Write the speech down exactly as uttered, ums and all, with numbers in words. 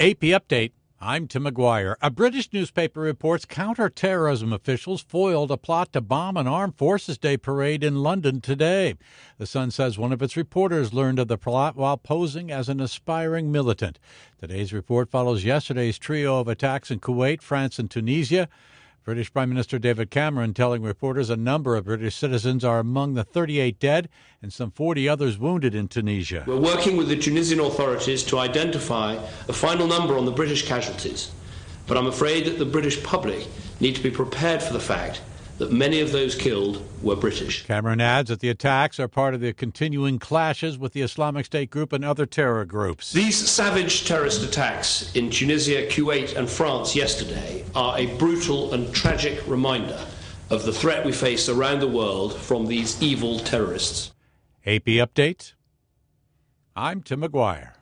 A P Update. I'm Tim McGuire. A British newspaper reports counter-terrorism officials foiled a plot to bomb an Armed Forces Day parade in London today. The Sun says one of its reporters learned of the plot while posing as an aspiring militant. Today's report follows yesterday's trio of attacks in Kuwait, France, and Tunisia. British Prime Minister David Cameron telling reporters a number of British citizens are among the thirty-eight dead and some forty others wounded in Tunisia. We're working with the Tunisian authorities to identify a final number on the British casualties, but I'm afraid that the British public need to be prepared for the fact that many of those killed were British. Cameron adds that the attacks are part of the continuing clashes with the Islamic State group and other terror groups. These savage terrorist attacks in Tunisia, Kuwait and France yesterday are a brutal and tragic reminder of the threat we face around the world from these evil terrorists. A P Update. I'm Tim McGuire.